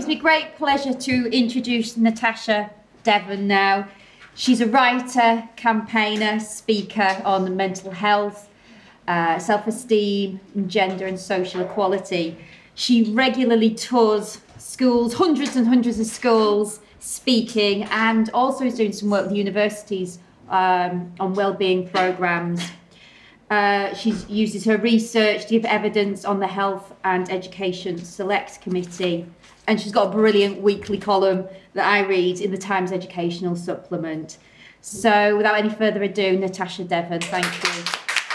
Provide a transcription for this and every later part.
gives me great pleasure to introduce Natasha Devon now. She's a writer, campaigner, speaker on mental health, self-esteem, and gender and social equality. She regularly tours schools, hundreds and hundreds of schools, speaking, and also is doing some work with universities on wellbeing programmes. She uses her research to give evidence on the Health and Education Select Committee, and she's got a brilliant weekly column that I read in the Times Educational Supplement. So without any further ado, Natasha Devon, thank you.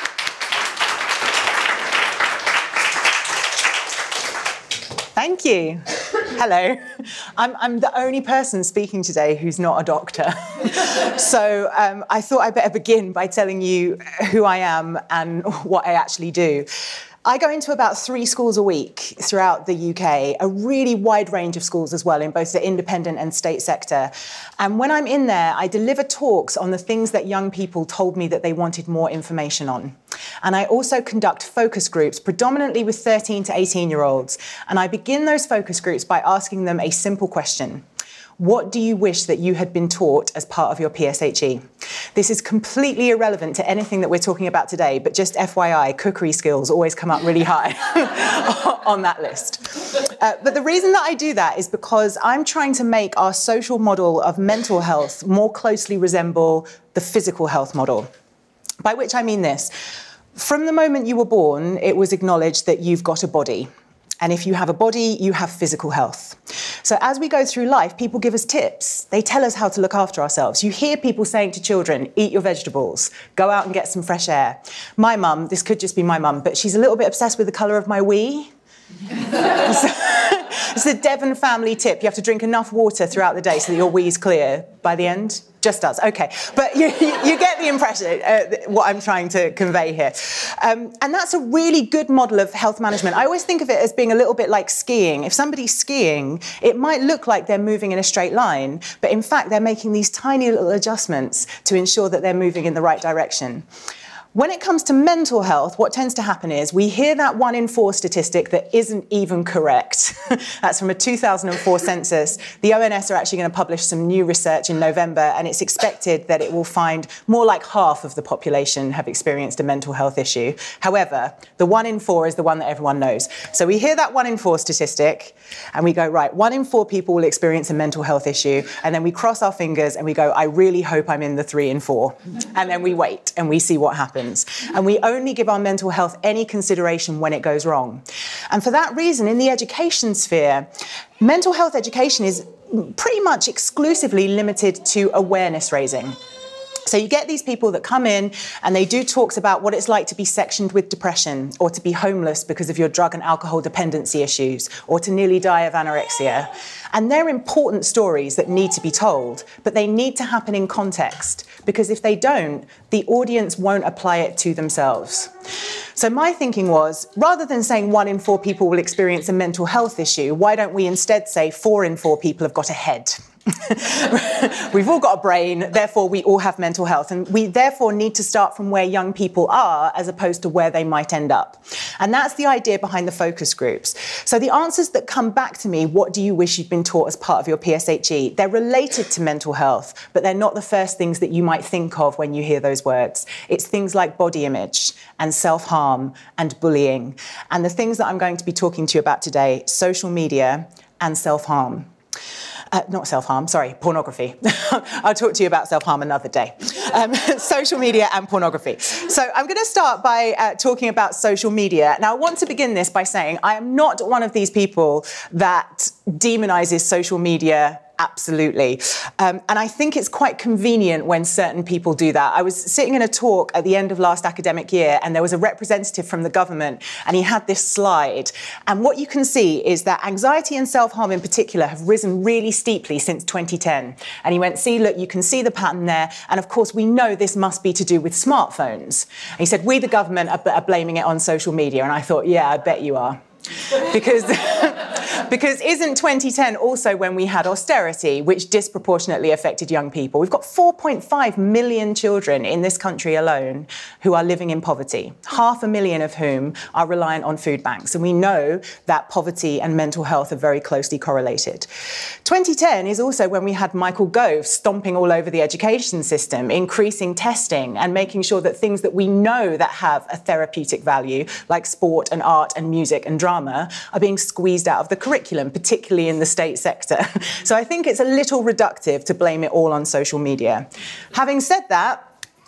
Thank you. Hello. I'm the only person speaking today who's not a doctor. So I thought I'd better begin by telling you who I am and what I actually do. I go into about 3 schools a week throughout the UK, a really wide range of schools as well in both the independent and state sector. And when I'm in there, I deliver talks on the things that young people told me that they wanted more information on. And I also conduct focus groups, predominantly with 13 to 18-year-olds. And I begin those focus groups by asking them a simple question. What do you wish that you had been taught as part of your PSHE? This is completely irrelevant to anything that we're talking about today, but just FYI, cookery skills always come up really high on that list. But the reason that I do that is because I'm trying to make our social model of mental health more closely resemble the physical health model. By which I mean this. From the moment you were born, it was acknowledged that you've got a body. And if you have a body, you have physical health. So as we go through life, people give us tips. They tell us how to look after ourselves. You hear people saying to children, eat your vegetables, go out and get some fresh air. My mum, this could just be my mum, but she's a little bit obsessed with the colour of my wee. It's the Devon family tip. You have to drink enough water throughout the day so that your wee's clear by the end. Just does, okay. But you get the impression, what I'm trying to convey here. And that's a really good model of health management. I always think of it as being a little bit like skiing. If somebody's skiing, it might look like they're moving in a straight line, but in fact, they're making these tiny little adjustments to ensure that they're moving in the right direction. When it comes to mental health, what tends to happen is we hear that 1 in 4 statistic that isn't even correct. That's from a 2004 census. The ONS are actually going to publish some new research in November, and it's expected that it will find more like half of the population have experienced a mental health issue. However, the 1 in 4 is the one that everyone knows. So we hear that 1 in 4 statistic, and we go, right, 1 in 4 people will experience a mental health issue, and then we cross our fingers and we go, I really hope I'm in the 3 in 4. And then we wait and we see what happens. And we only give our mental health any consideration when it goes wrong. And for that reason, in the education sphere, mental health education is pretty much exclusively limited to awareness raising. So you get these people that come in and they do talks about what it's like to be sectioned with depression, or to be homeless because of your drug and alcohol dependency issues, or to nearly die of anorexia. And they're important stories that need to be told, but they need to happen in context, because if they don't, the audience won't apply it to themselves. So my thinking was, rather than saying 1 in 4 people will experience a mental health issue, why don't we instead say 4 in 4 people have got a head? We've all got a brain, therefore we all have mental health, and we therefore need to start from where young people are as opposed to where they might end up. And that's the idea behind the focus groups. So the answers that come back to me, what do you wish you'd been taught as part of your PSHE, they're related to mental health, but they're not the first things that you might think of when you hear those words. It's things like body image and self-harm and bullying, and the things that I'm going to be talking to you about today, social media and self-harm. Not self-harm, sorry, pornography. I'll talk to you about self-harm another day. Social media and pornography. So I'm going to start by talking about social media. Now, I want to begin this by saying I am not one of these people that demonizes social media. Absolutely. And I think it's quite convenient when certain people do that. I was sitting in a talk at the end of last academic year, and there was a representative from the government, and he had this slide. And what you can see is that anxiety and self-harm in particular have risen really steeply since 2010. And he went, see, look, you can see the pattern there. And of course, we know this must be to do with smartphones. And he said, we, the government, are blaming it on social media. And I thought, yeah, I bet you are. Because Because isn't 2010 also when we had austerity, which disproportionately affected young people? We've got 4.5 million children in this country alone who are living in poverty, 500,000 of whom are reliant on food banks. And we know that poverty and mental health are very closely correlated. 2010 is also when we had Michael Gove stomping all over the education system, increasing testing and making sure that things that we know that have a therapeutic value, like sport and art and music and drama, are being squeezed out of the curriculum, particularly in the state sector. So I think it's a little reductive to blame it all on social media. Having said that,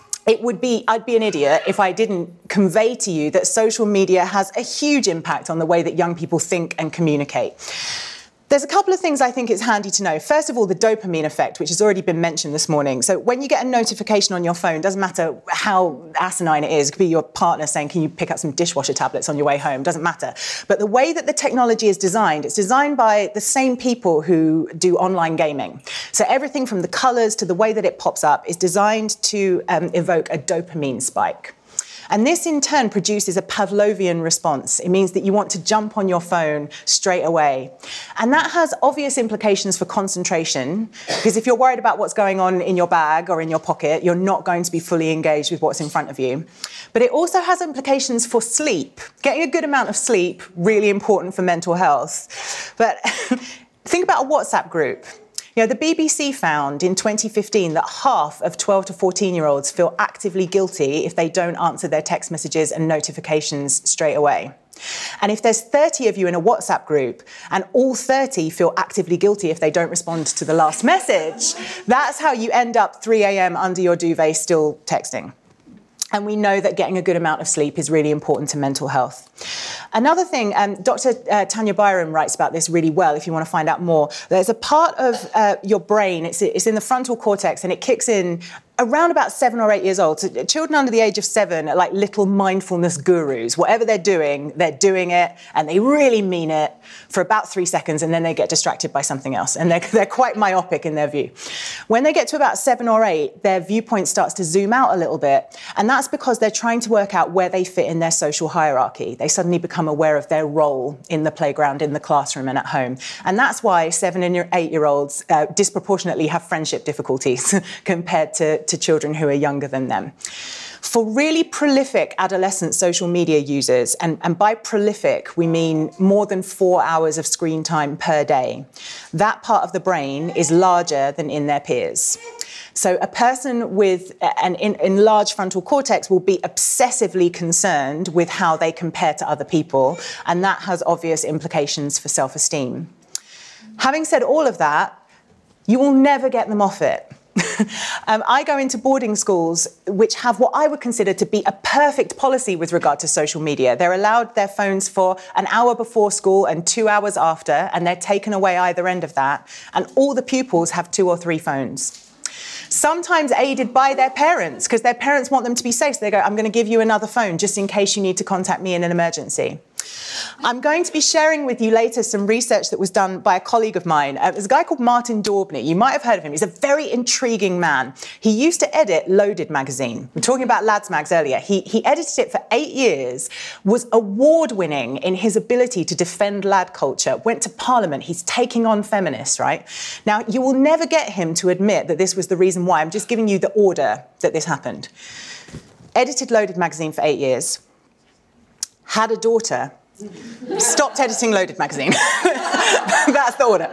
I'd be an idiot if I didn't convey to you that social media has a huge impact on the way that young people think and communicate. There's a couple of things I think it's handy to know. First of all, the dopamine effect, which has already been mentioned this morning. So when you get a notification on your phone, doesn't matter how asinine it is, it could be your partner saying, can you pick up some dishwasher tablets on your way home? Doesn't matter. But the way that the technology is designed, it's designed by the same people who do online gaming. So everything from the colours to the way that it pops up is designed to evoke a dopamine spike. And this in turn produces a Pavlovian response. It means that you want to jump on your phone straight away. And that has obvious implications for concentration, because if you're worried about what's going on in your bag or in your pocket, you're not going to be fully engaged with what's in front of you. But it also has implications for sleep. Getting a good amount of sleep, really important for mental health. But think about a WhatsApp group. You know, the BBC found in 2015 that half of 12 to 14-year-olds feel actively guilty if they don't answer their text messages and notifications straight away. And if there's 30 of you in a WhatsApp group and all 30 feel actively guilty if they don't respond to the last message, that's how you end up 3 a.m. under your duvet still texting. And we know that getting a good amount of sleep is really important to mental health. Another thing, Dr. Tanya Byram writes about this really well if you want to find out more. There's a part of your brain, it's in the frontal cortex, and it kicks in around about 7 or 8 years old. So children under the age of 7 are like little mindfulness gurus. Whatever they're doing it, and they really mean it for about 3 seconds, and then they get distracted by something else. And they're quite myopic in their view. When they get to about 7 or 8, their viewpoint starts to zoom out a little bit. And that's because they're trying to work out where they fit in their social hierarchy. They suddenly become aware of their role in the playground, in the classroom, and at home. And that's why 7 and 8-year-olds disproportionately have friendship difficulties compared to children who are younger than them. For really prolific adolescent social media users, and by prolific we mean more than 4 hours of screen time per day, that part of the brain is larger than in their peers. So a person with an enlarged frontal cortex will be obsessively concerned with how they compare to other people, and that has obvious implications for self-esteem. Having said all of that, you will never get them off it. I go into boarding schools which have what I would consider to be a perfect policy with regard to social media. They're allowed their phones for an hour before school and 2 hours after, and they're taken away either end of that. And all the pupils have 2 or 3 phones. Sometimes aided by their parents, because their parents want them to be safe. So they go, I'm going to give you another phone just in case you need to contact me in an emergency. I'm going to be sharing with you later some research that was done by a colleague of mine. There's a guy called Martin Daubney. You might have heard of him. He's a very intriguing man. He used to edit Loaded magazine. We were talking about Lads Mags earlier. He edited it for 8 years, was award-winning in his ability to defend lad culture, went to Parliament. He's taking on feminists, right? Now, you will never get him to admit that this was the reason why. I'm just giving you the order that this happened. Edited Loaded magazine for 8 years. Had a daughter. Stopped editing Loaded magazine. That's the order.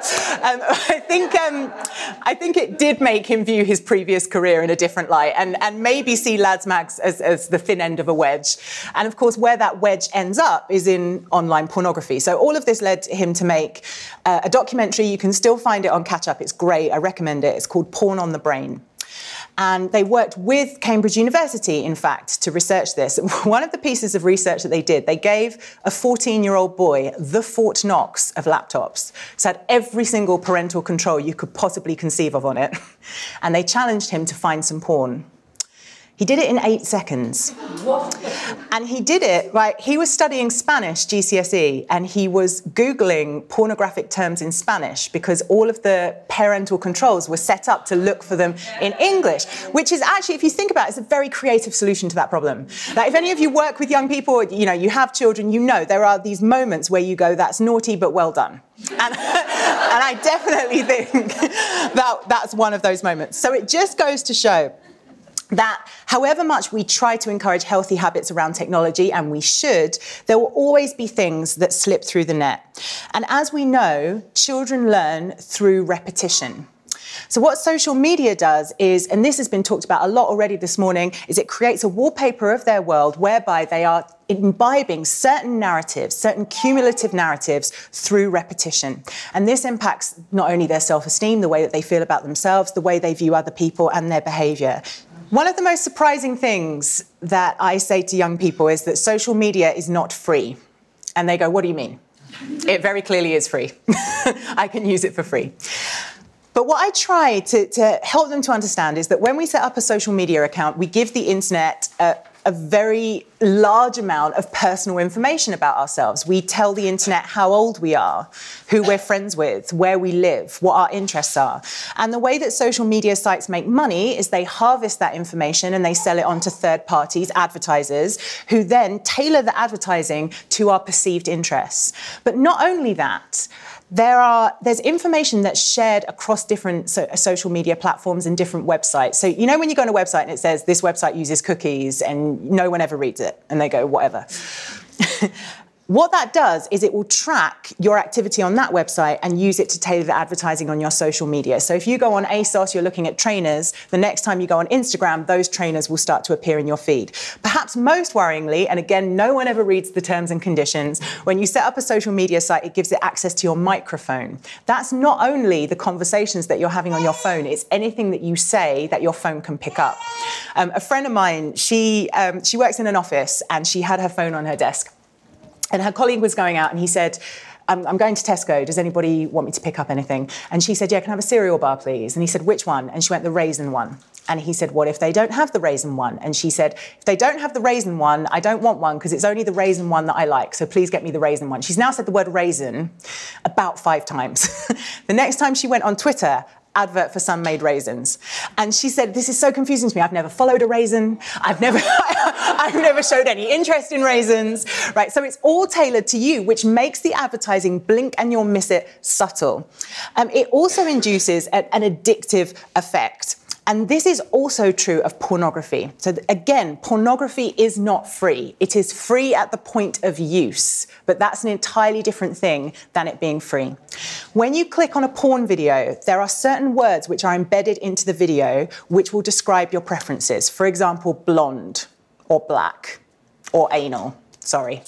I think it did make him view his previous career in a different light and maybe see Lads Mags as the thin end of a wedge. And of course, where that wedge ends up is in online pornography. So all of this led him to make a documentary. You can still find it on Catch Up. It's great. I recommend it. It's called Porn on the Brain. And they worked with Cambridge University, in fact, to research this. One of the pieces of research that they did, they gave a 14-year-old boy the Fort Knox of laptops. So had every single parental control you could possibly conceive of on it. And they challenged him to find some porn. He did it in 8 seconds. And he did it, right? He was studying Spanish, GCSE, and he was Googling pornographic terms in Spanish because all of the parental controls were set up to look for them in English, which is actually, if you think about it, it's a very creative solution to that problem. Like, if any of you work with young people, you know, you have children, you know, there are these moments where you go, that's naughty, but well done. And I definitely think that's one of those moments. So it just goes to show that however much we try to encourage healthy habits around technology, and we should, there will always be things that slip through the net. And as we know, children learn through repetition. So what social media does is, and this has been talked about a lot already this morning, is it creates a wallpaper of their world whereby they are imbibing certain narratives, certain cumulative narratives through repetition. And this impacts not only their self-esteem, the way that they feel about themselves, the way they view other people and their behaviour. One of the most surprising things that I say to young people is that social media is not free. And they go, what do you mean? It very clearly is free. I can use it for free. But what I try to help them to understand is that when we set up a social media account, we give the internet a very large amount of personal information about ourselves. We tell the internet how old we are, who we're friends with, where we live, what our interests are. And the way that social media sites make money is they harvest that information and they sell it on to third parties, advertisers, who then tailor the advertising to our perceived interests. But not only that, there's information that's shared across different social media platforms and different websites. So, you know, when you go on a website and it says this website uses cookies and no one ever reads it, and they go, whatever. What that does is it will track your activity on that website and use it to tailor the advertising on your social media. So if you go on ASOS, you're looking at trainers, the next time you go on Instagram, those trainers will start to appear in your feed. Perhaps most worryingly, and again, no one ever reads the terms and conditions, when you set up a social media site, it gives it access to your microphone. That's not only the conversations that you're having on your phone, it's anything that you say that your phone can pick up. A friend of mine, she works in an office and she had her phone on her desk. And her colleague was going out and he said, I'm going to Tesco. Does anybody want me to pick up anything? And she said, yeah, can I have a cereal bar, please? And he said, which one? And she went, the raisin one. And he said, what if they don't have the raisin one? And she said, if they don't have the raisin one, I don't want one because it's only the raisin one that I like. So please get me the raisin one. She's now said the word raisin about 5 times. The next time she went on Twitter, advert for Sun-Made raisins. And she said, this is so confusing to me. I've never followed a raisin. I've never showed any interest in raisins, right? So it's all tailored to you, which makes the advertising blink and you'll miss it subtle. It also induces an addictive effect. And this is also true of pornography. So again, pornography is not free. It is free at the point of use, but that's an entirely different thing than it being free. When you click on a porn video, there are certain words which are embedded into the video which will describe your preferences. For example, blonde or black or anal. Sorry.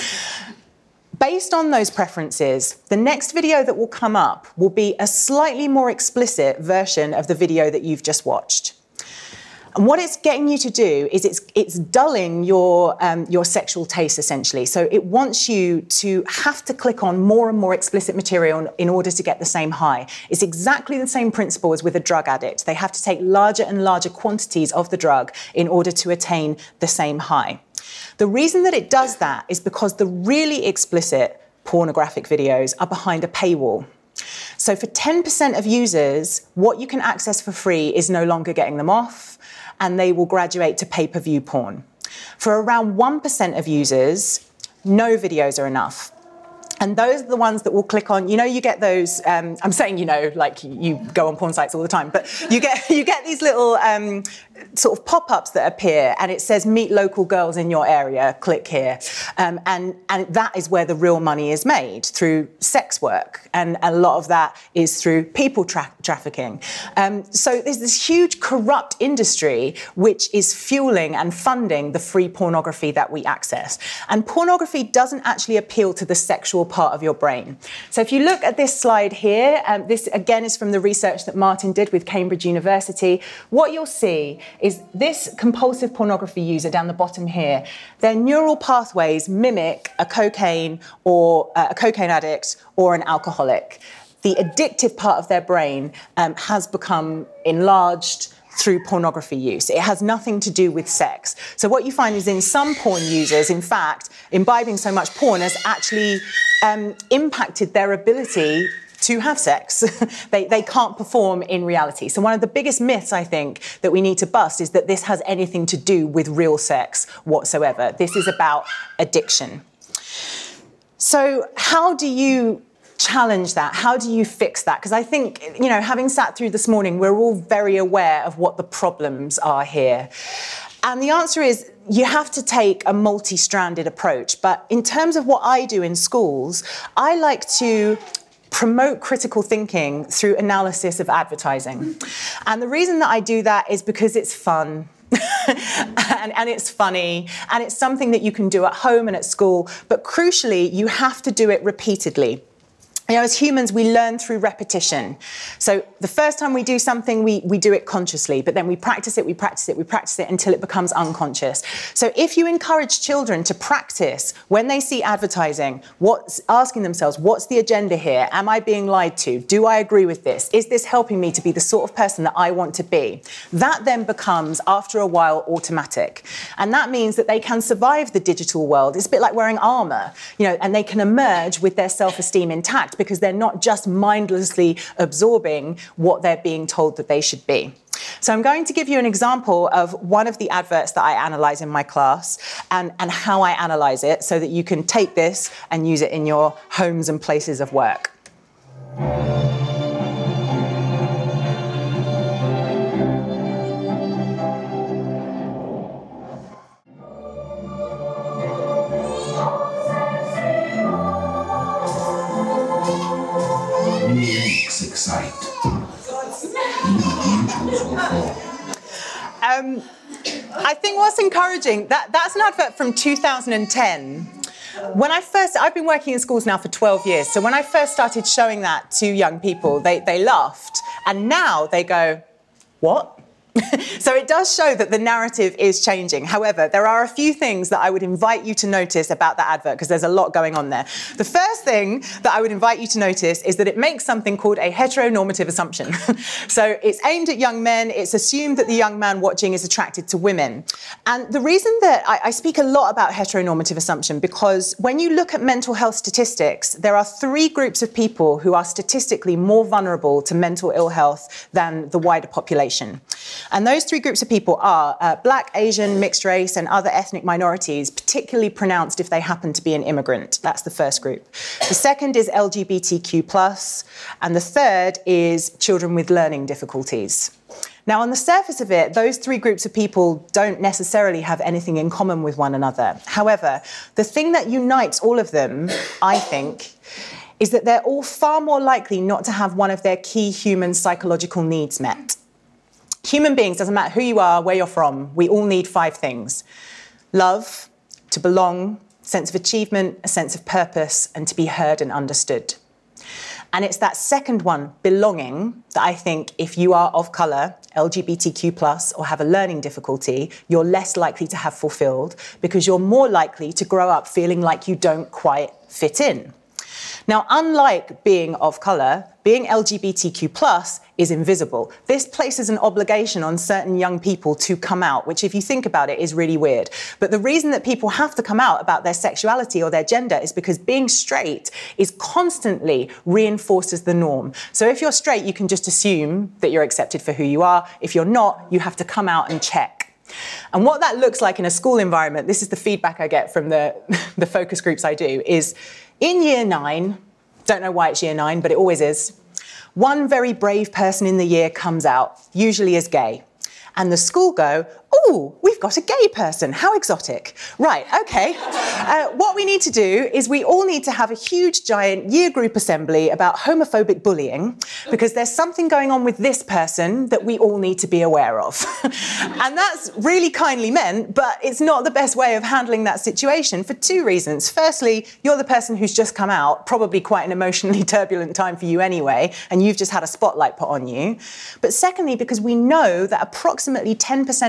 Based on those preferences, the next video that will come up will be a slightly more explicit version of the video that you've just watched. And what it's getting you to do is it's dulling your sexual taste, essentially. So it wants you to have to click on more and more explicit material in order to get the same high. It's exactly the same principle as with a drug addict. They have to take larger and larger quantities of the drug in order to attain the same high. The reason that it does that is because the really explicit pornographic videos are behind a paywall. So for 10% of users, what you can access for free is no longer getting them off, and they will graduate to pay-per-view porn. For around 1% of users, no videos are enough. And those are the ones that will click on, you know, you get those, I'm saying, you know, like you go on porn sites all the time, but you get these little sort of pop-ups that appear and it says meet local girls in your area, click here. And that is where the real money is made, through sex work. And a lot of that is through people trafficking. So there's this huge corrupt industry which is fueling and funding the free pornography that we access. And pornography doesn't actually appeal to the sexual part of your brain. So if you look at this slide here, this again is from the research that Martin did with Cambridge University. What you'll see is this compulsive pornography user down the bottom here, their neural pathways mimic a cocaine addict or an alcoholic. The addictive part of their brain has become enlarged, through pornography use. It has nothing to do with sex. So what you find is in some porn users, in fact, imbibing so much porn has actually impacted their ability to have sex. They can't perform in reality. So one of the biggest myths, I think, that we need to bust is that this has anything to do with real sex whatsoever. This is about addiction. So how do you challenge that? How do you fix that? Because I think, having sat through this morning, we're all very aware of what the problems are here. And the answer is you have to take a multi-stranded approach. But in terms of what I do in schools, I like to promote critical thinking through analysis of advertising. And the reason that I do that is because it's fun. and it's funny, and it's something that you can do at home and at school, but crucially, you have to do it repeatedly. As humans, we learn through repetition. So the first time we do something, we do it consciously, but then we practice it until it becomes unconscious. So if you encourage children to practice when they see advertising, asking themselves, what's the agenda here? Am I being lied to? Do I agree with this? Is this helping me to be the sort of person that I want to be? That then becomes, after a while, automatic. And that means that they can survive the digital world. It's a bit like wearing armor, and they can emerge with their self-esteem intact, because they're not just mindlessly absorbing what they're being told that they should be. So I'm going to give you an example of one of the adverts that I analyse in my class and how I analyse it so that you can take this and use it in your homes and places of work. I think what's encouraging, that's an advert from 2010. I've been working in schools now for 12 years, so when I first started showing that to young people, they laughed, and now they go, what? So it does show that the narrative is changing. However, there are a few things that I would invite you to notice about that advert, because there's a lot going on there. The first thing that I would invite you to notice is that it makes something called a heteronormative assumption. So it's aimed at young men. It's assumed that the young man watching is attracted to women. And the reason that I speak a lot about heteronormative assumption, because when you look at mental health statistics, there are 3 groups of people who are statistically more vulnerable to mental ill health than the wider population. And those 3 groups of people are Black, Asian, mixed race, and other ethnic minorities, particularly pronounced if they happen to be an immigrant. That's the first group. The second is LGBTQ+, and the third is children with learning difficulties. Now, on the surface of it, those 3 groups of people don't necessarily have anything in common with one another. However, the thing that unites all of them, I think, is that they're all far more likely not to have one of their key human psychological needs met. Human beings, doesn't matter who you are, where you're from, we all need 5 things: love, to belong, sense of achievement, a sense of purpose, and to be heard and understood. And it's that second one, belonging, that I think if you are of colour, LGBTQ+, or have a learning difficulty, you're less likely to have fulfilled, because you're more likely to grow up feeling like you don't quite fit in. Now, unlike being of colour, being LGBTQ+ is invisible. This places an obligation on certain young people to come out, which, if you think about it, is really weird. But the reason that people have to come out about their sexuality or their gender is because being straight is constantly reinforced as the norm. So if you're straight, you can just assume that you're accepted for who you are. If you're not, you have to come out and check. And what that looks like in a school environment, this is the feedback I get from the focus groups I do, is in year 9, don't know why it's year 9, but it always is, one very brave person in the year comes out, usually as gay. And the school go, "Ooh, we've got a gay person. How exotic." Right, okay. What we need to do is we all need to have a huge, giant year group assembly about homophobic bullying, because there's something going on with this person that we all need to be aware of. And that's really kindly meant, but it's not the best way of handling that situation for 2 reasons. Firstly, you're the person who's just come out, probably quite an emotionally turbulent time for you anyway, and you've just had a spotlight put on you. But secondly, because we know that approximately 10% of the population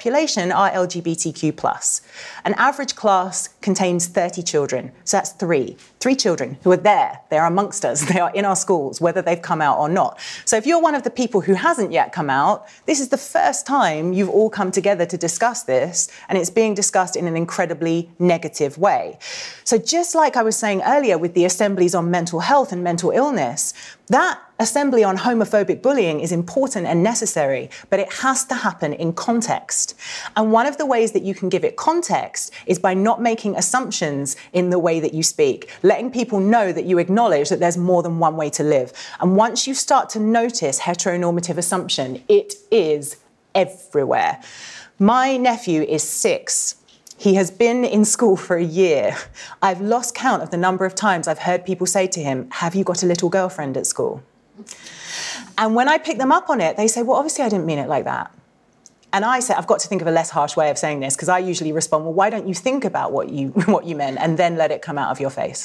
population are LGBTQ+. An average class contains 30 children, so that's three children who are there. They are amongst us. They are in our schools, whether they've come out or not. So if you're one of the people who hasn't yet come out, this is the first time you've all come together to discuss this, and it's being discussed in an incredibly negative way. So just like I was saying earlier with the assemblies on mental health and mental illness, that assembly on homophobic bullying is important and necessary, but it has to happen in context. And one of the ways that you can give it context is by not making assumptions in the way that you speak, letting people know that you acknowledge that there's more than one way to live. And once you start to notice heteronormative assumption, it is everywhere. My nephew is 6. He has been in school for a year. I've lost count of the number of times I've heard people say to him, "Have you got a little girlfriend at school?" And when I pick them up on it, they say, "Well, obviously I didn't mean it like that." And I say, I've got to think of a less harsh way of saying this, because I usually respond, "Well, why don't you think about what you meant and then let it come out of your face?"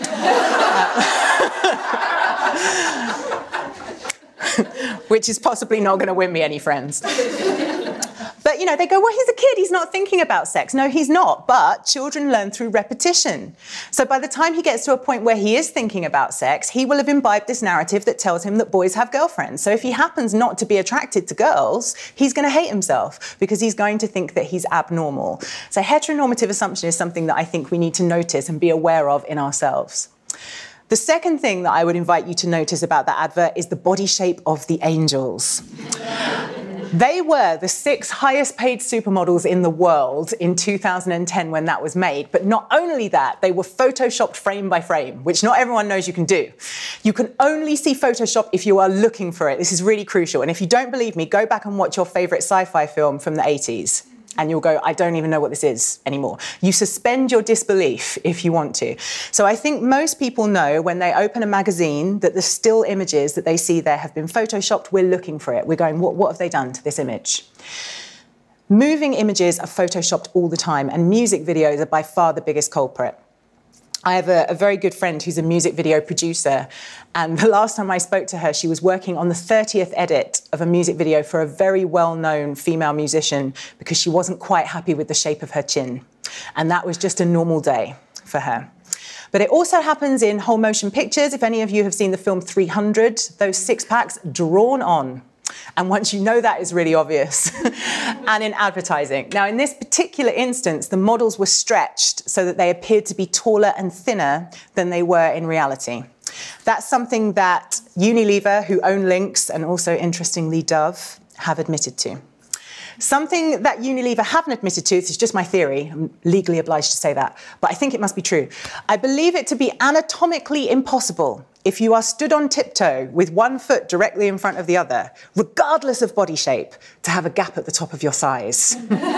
Which is possibly not going to win me any friends. But, they go, "Well, he's a kid. He's not thinking about sex." No, he's not. But children learn through repetition. So by the time he gets to a point where he is thinking about sex, he will have imbibed this narrative that tells him that boys have girlfriends. So if he happens not to be attracted to girls, he's going to hate himself because he's going to think that he's abnormal. So heteronormative assumption is something that I think we need to notice and be aware of in ourselves. The second thing that I would invite you to notice about that advert is the body shape of the angels. They were the 6 highest paid supermodels in the world in 2010 when that was made. But not only that, they were photoshopped frame by frame, which not everyone knows you can do. You can only see Photoshop if you are looking for it. This is really crucial. And if you don't believe me, go back and watch your favorite sci-fi film from the 80s. And you'll go, "I don't even know what this is anymore." You suspend your disbelief if you want to. So I think most people know when they open a magazine that the still images that they see there have been photoshopped. We're looking for it. We're going, what have they done to this image? Moving images are photoshopped all the time, and music videos are by far the biggest culprit. I have a very good friend who's a music video producer, and the last time I spoke to her, she was working on the 30th edit of a music video for a very well-known female musician because she wasn't quite happy with the shape of her chin. And that was just a normal day for her. But it also happens in whole motion pictures. If any of you have seen the film 300, those 6-packs drawn on. And once you know that is really obvious. And in advertising. Now, in this particular instance, the models were stretched so that they appeared to be taller and thinner than they were in reality. That's something that Unilever, who own Lynx, and also, interestingly, Dove, have admitted to. Something that Unilever haven't admitted to, this is just my theory, I'm legally obliged to say that, but I think it must be true. I believe it to be anatomically impossible if you are stood on tiptoe with one foot directly in front of the other, regardless of body shape, to have a gap at the top of your thighs.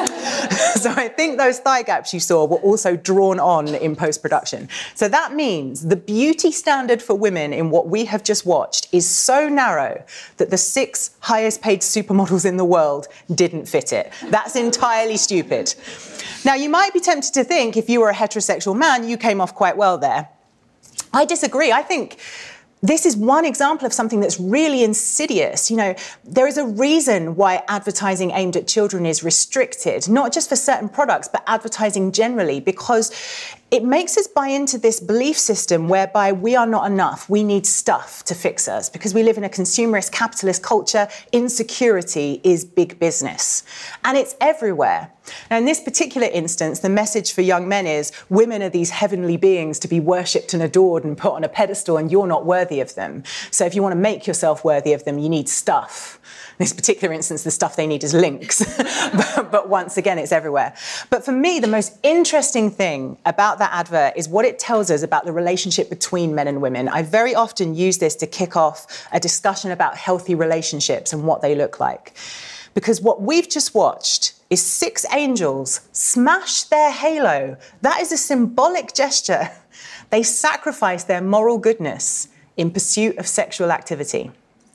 So I think those thigh gaps you saw were also drawn on in post-production. So that means the beauty standard for women in what we have just watched is so narrow that the 6 highest paid supermodels in the world didn't fit it. That's entirely stupid. Now, you might be tempted to think if you were a heterosexual man, you came off quite well there. I disagree. I think this is one example of something that's really insidious. There is a reason why advertising aimed at children is restricted, not just for certain products, but advertising generally, because it makes us buy into this belief system whereby we are not enough. We need stuff to fix us because we live in a consumerist capitalist culture. Insecurity is big business, and it's everywhere. Now, in this particular instance, the message for young men is women are these heavenly beings to be worshipped and adored and put on a pedestal, and you're not worthy of them. So if you want to make yourself worthy of them, you need stuff. In this particular instance, the stuff they need is Lynx. But once again, it's everywhere. But for me, the most interesting thing about that advert is what it tells us about the relationship between men and women. I very often use this to kick off a discussion about healthy relationships and what they look like. Because what we've just watched is 6 angels smash their halo. That is a symbolic gesture. They sacrifice their moral goodness in pursuit of sexual activity.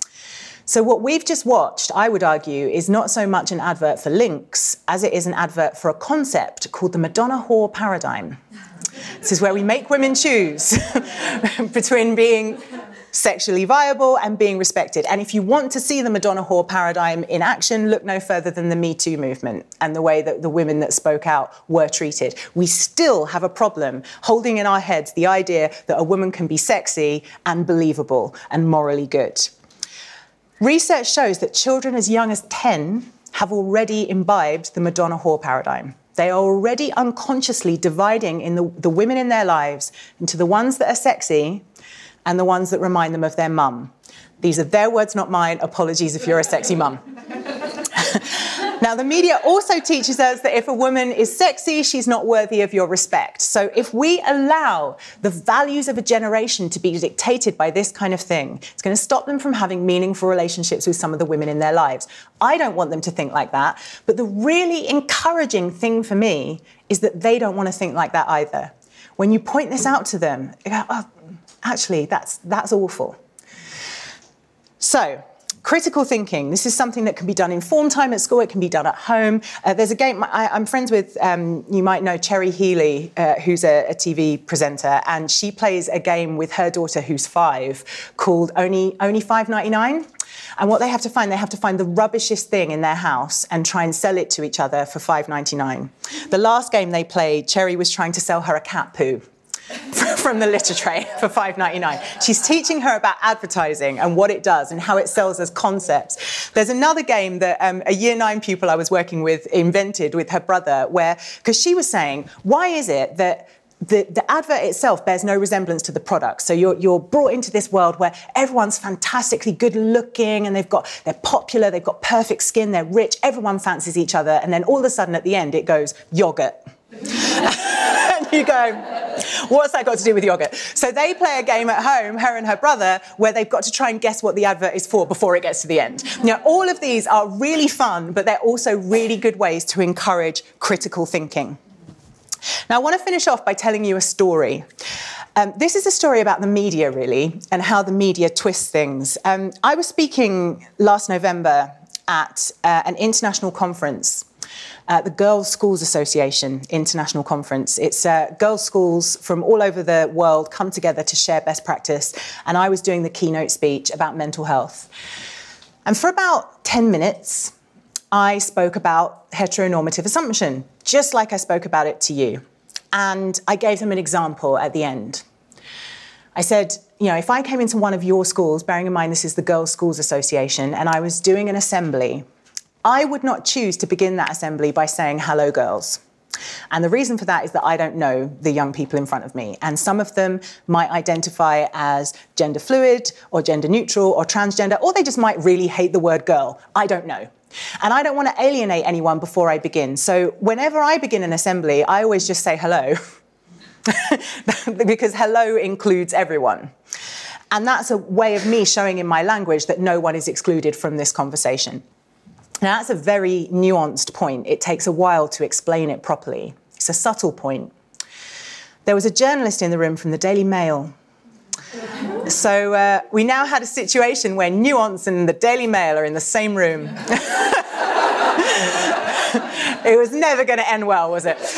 So what we've just watched, I would argue, is not so much an advert for Lynx as it is an advert for a concept called the Madonna whore paradigm. This is where we make women choose between being sexually viable, and being respected. And if you want to see the Madonna whore paradigm in action, look no further than the Me Too movement and the way that the women that spoke out were treated. We still have a problem holding in our heads the idea that a woman can be sexy and believable and morally good. Research shows that children as young as 10 have already imbibed the Madonna whore paradigm. They are already unconsciously dividing in the women in their lives into the ones that are sexy and the ones that remind them of their mum. These are their words, not mine. Apologies if you're a sexy mum. Now, the media also teaches us that if a woman is sexy, she's not worthy of your respect. So if we allow the values of a generation to be dictated by this kind of thing, it's going to stop them from having meaningful relationships with some of the women in their lives. I don't want them to think like that. But the really encouraging thing for me is that they don't want to think like that either. When you point this out to them, they go, oh, actually, that's awful. So, critical thinking. This is something that can be done in form time at school. It can be done at home. There's a game, I'm friends with, you might know Cherry Healey, who's a TV presenter, and she plays a game with her daughter who's 5 called Only $5.99. And what they have to find the rubbishest thing in their house and try and sell it to each other for $5.99. The last game they played, Cherry was trying to sell her a cat poo from the litter tray for $5.99. She's teaching her about advertising and what it does and how it sells as concepts. There's another game that a year 9 pupil I was working with invented with her brother where, because she was saying, why is it that the advert itself bears no resemblance to the product? So you're brought into this world where everyone's fantastically good looking and they're popular, they've got perfect skin, they're rich, everyone fancies each other, and then all of a sudden at the end it goes, yogurt. And you go, what's that got to do with yogurt? So they play a game at home, her and her brother, where they've got to try and guess what the advert is for before it gets to the end. Now, all of these are really fun, but they're also really good ways to encourage critical thinking. Now, I want to finish off by telling you a story. This is a story about the media, really, and how the media twists things. I was speaking last November at an international conference, the Girls' Schools Association International Conference. It's girls' schools from all over the world come together to share best practice, and I was doing the keynote speech about mental health. And for about 10 minutes, I spoke about heteronormative assumption, just like I spoke about it to you. And I gave them an example at the end. I said, if I came into one of your schools, bearing in mind this is the Girls' Schools Association, and I was doing an assembly, I would not choose to begin that assembly by saying, hello, girls. And the reason for that is that I don't know the young people in front of me. And some of them might identify as gender fluid or gender neutral or transgender, or they just might really hate the word girl. I don't know. And I don't want to alienate anyone before I begin. So whenever I begin an assembly, I always just say hello, because hello includes everyone. And that's a way of me showing in my language that no one is excluded from this conversation. Now, that's a very nuanced point. It takes a while to explain it properly. It's a subtle point. There was a journalist in the room from the Daily Mail. So we now had a situation where nuance and the Daily Mail are in the same room. It was never going to end well, was it?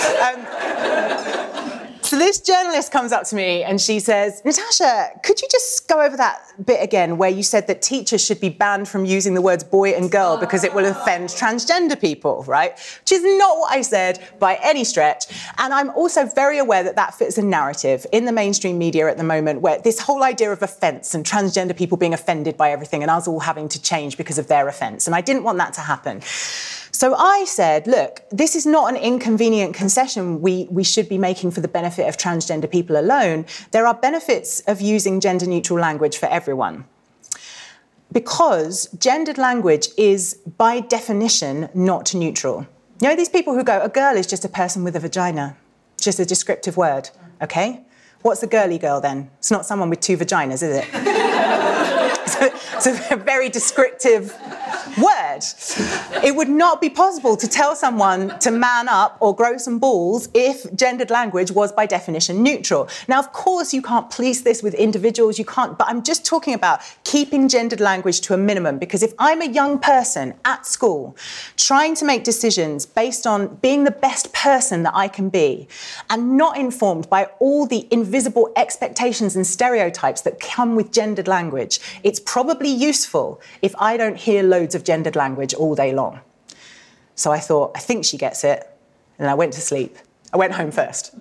So this journalist comes up to me and she says, Natasha, could you just go over that bit again where you said that teachers should be banned from using the words boy and girl because it will offend transgender people, right? Which is not what I said by any stretch. And I'm also very aware that that fits a narrative in the mainstream media at the moment where this whole idea of offence and transgender people being offended by everything and us all having to change because of their offence. And I didn't want that to happen. So I said, look, this is not an inconvenient concession we should be making for the benefit of transgender people alone. There are benefits of using gender-neutral language for everyone. Because gendered language is, by definition, not neutral. You know, these people who go, a girl is just a person with a vagina, just a descriptive word, okay? What's a girly girl then? It's not someone with 2 vaginas, is it? It's a very descriptive word. It would not be possible to tell someone to man up or grow some balls if gendered language was by definition neutral. Now, of course, you can't police this with individuals, but I'm just talking about keeping gendered language to a minimum, because if I'm a young person at school trying to make decisions based on being the best person that I can be and not informed by all the invisible expectations and stereotypes that come with gendered language, it's probably useful if I don't hear loads of gendered language all day long. So I thought, I think she gets it. And I went to sleep. I went home first.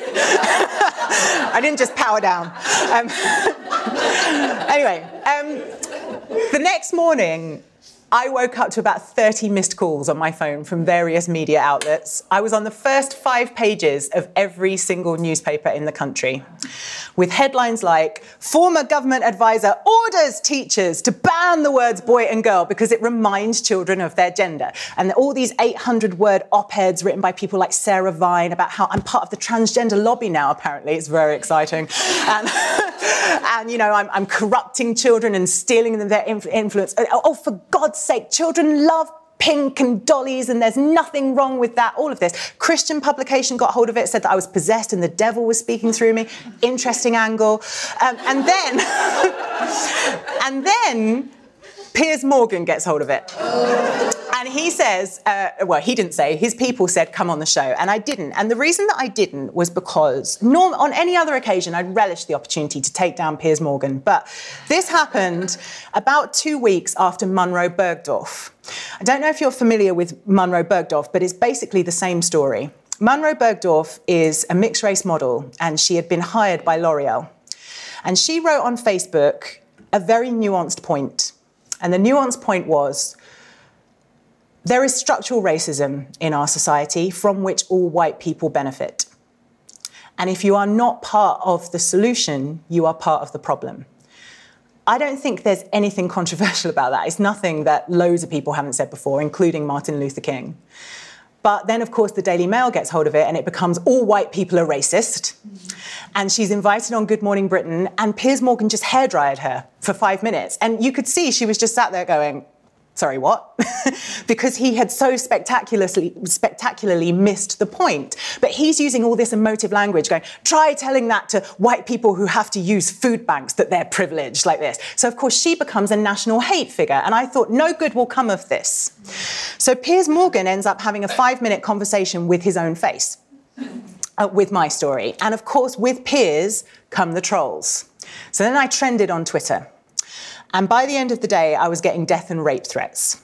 I didn't just power down. Anyway, the next morning, I woke up to about 30 missed calls on my phone from various media outlets. I was on the first 5 pages of every single newspaper in the country, with headlines like, former government advisor orders teachers to ban the words boy and girl because it reminds children of their gender. And all these 800-word op-eds written by people like Sarah Vine about how I'm part of the transgender lobby now, apparently. It's very exciting. And you know, I'm corrupting children and stealing them their influence. Oh, for God's sake, children love pink and dollies and there's nothing wrong with that, all of this. Christian publication got hold of it, said that I was possessed and the devil was speaking through me. Interesting angle. And then Piers Morgan gets hold of it. And he says, well, he didn't say, his people said, come on the show. And I didn't. And the reason that I didn't was because on any other occasion, I'd relish the opportunity to take down Piers Morgan. But this happened about 2 weeks after Munro Bergdorf. I don't know if you're familiar with Munro Bergdorf, but it's basically the same story. Munro Bergdorf is a mixed race model, and she had been hired by L'Oreal. And she wrote on Facebook a very nuanced point. And the nuanced point was, there is structural racism in our society from which all white people benefit. And if you are not part of the solution, you are part of the problem. I don't think there's anything controversial about that. It's nothing that loads of people haven't said before, including Martin Luther King. But then, of course, the Daily Mail gets hold of it and it becomes all white people are racist. And she's invited on Good Morning Britain and Piers Morgan just hairdryed her for 5 minutes. And you could see she was just sat there going, sorry, what? Because he had so spectacularly missed the point. But he's using all this emotive language going, try telling that to white people who have to use food banks that they're privileged like this. So, of course, she becomes a national hate figure. And I thought, no good will come of this. So Piers Morgan ends up having a 5-minute conversation with his own face, with my story. And, of course, with Piers come the trolls. So then I trended on Twitter. And by the end of the day, I was getting death and rape threats.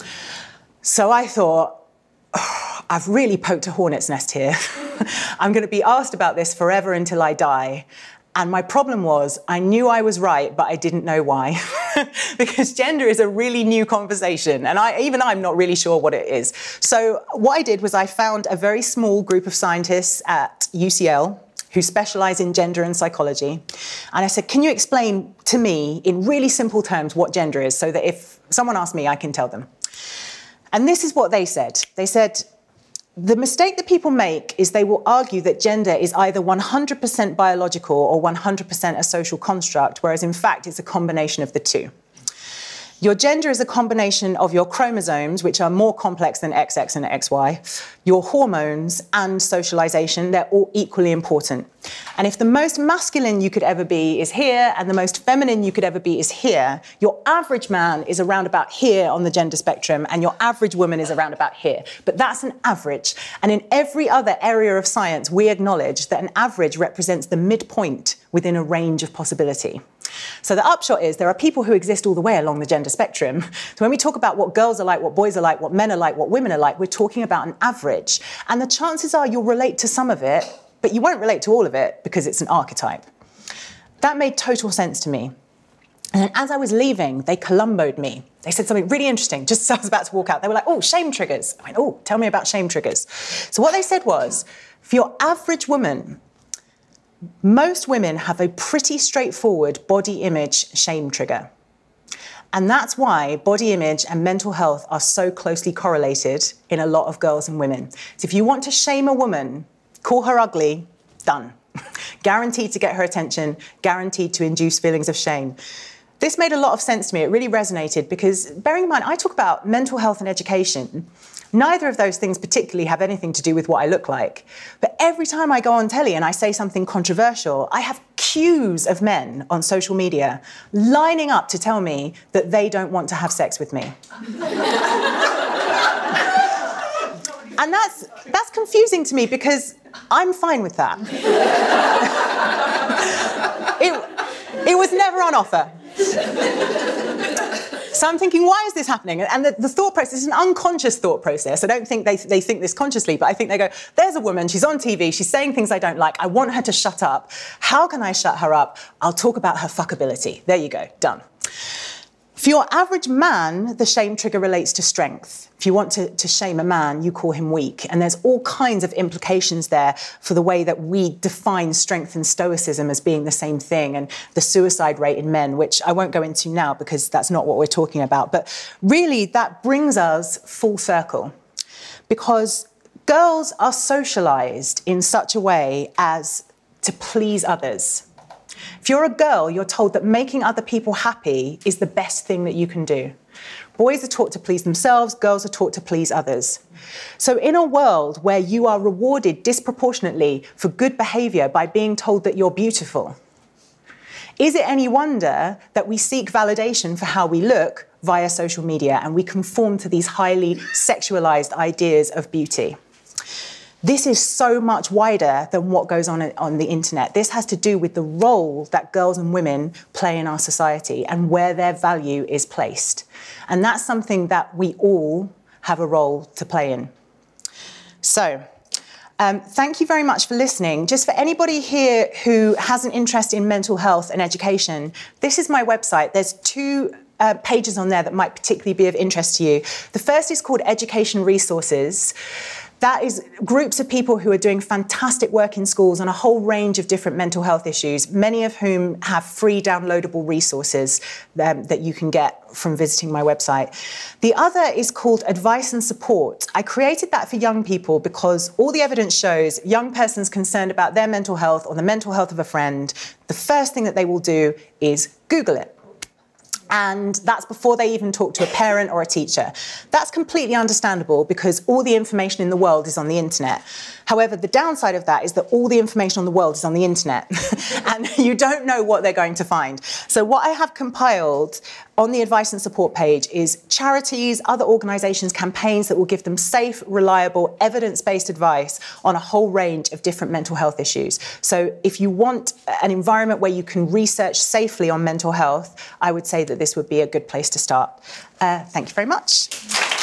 So I thought, oh, I've really poked a hornet's nest here. I'm going to be asked about this forever until I die. And my problem was, I knew I was right, but I didn't know why. Because gender is a really new conversation. And I'm not really sure what it is. So what I did was I found a very small group of scientists at UCL who specialise in gender and psychology. And I said, can you explain to me in really simple terms what gender is so that if someone asks me, I can tell them? And this is what they said. They said, the mistake that people make is they will argue that gender is either 100% biological or 100% a social construct, whereas in fact it's a combination of the two. Your gender is a combination of your chromosomes, which are more complex than XX and XY, your hormones and socialization. They're all equally important. And if the most masculine you could ever be is here and the most feminine you could ever be is here, your average man is around about here on the gender spectrum and your average woman is around about here. But that's an average. And in every other area of science, we acknowledge that an average represents the midpoint within a range of possibility. So the upshot is there are people who exist all the way along the gender spectrum. So when we talk about what girls are like, what boys are like, what men are like, what women are like, we're talking about an average. And the chances are you'll relate to some of it, but you won't relate to all of it because it's an archetype. That made total sense to me. And then as I was leaving, they Columboed me. They said something really interesting just as I was about to walk out. They were like, oh, shame triggers. I went, oh, tell me about shame triggers. So what they said was, for your average woman, most women have a pretty straightforward body image shame trigger. And that's why body image and mental health are so closely correlated in a lot of girls and women. So if you want to shame a woman, call her ugly, done. Guaranteed to get her attention, guaranteed to induce feelings of shame. This made a lot of sense to me. It really resonated because, bearing in mind, I talk about mental health and education. Neither of those things particularly have anything to do with what I look like. But every time I go on telly and I say something controversial, I have queues of men on social media lining up to tell me that they don't want to have sex with me. And that's confusing to me because I'm fine with that. It was never on offer. So I'm thinking, why is this happening? And the thought process is an unconscious thought process. I don't think they think this consciously, but I think they go, there's a woman, she's on TV, she's saying things I don't like, I want her to shut up. How can I shut her up? I'll talk about her fuckability. There you go, done. For your average man, the shame trigger relates to strength. If you want to shame a man, you call him weak. And there's all kinds of implications there for the way that we define strength and stoicism as being the same thing, and the suicide rate in men, which I won't go into now because that's not what we're talking about. But really, that brings us full circle. Because girls are socialized in such a way as to please others. If you're a girl, you're told that making other people happy is the best thing that you can do. Boys are taught to please themselves, girls are taught to please others. So in a world where you are rewarded disproportionately for good behavior by being told that you're beautiful, is it any wonder that we seek validation for how we look via social media and we conform to these highly sexualized ideas of beauty? This is so much wider than what goes on the internet. This has to do with the role that girls and women play in our society and where their value is placed. And that's something that we all have a role to play in. So, thank you very much for listening. Just for anybody here who has an interest in mental health and education, this is my website. There's two pages on there that might particularly be of interest to you. The first is called Education Resources. That is groups of people who are doing fantastic work in schools on a whole range of different mental health issues, many of whom have free downloadable resources that you can get from visiting my website. The other is called Advice and Support. I created that for young people because all the evidence shows young persons concerned about their mental health or the mental health of a friend, the first thing that they will do is Google it. And that's before they even talk to a parent or a teacher. That's completely understandable because all the information in the world is on the internet. However, the downside of that is that all the information on the world is on the internet and you don't know what they're going to find. So what I have compiled on the Advice and Support page is charities, other organisations, campaigns that will give them safe, reliable, evidence-based advice on a whole range of different mental health issues. So if you want an environment where you can research safely on mental health, I would say that this would be a good place to start. Thank you very much.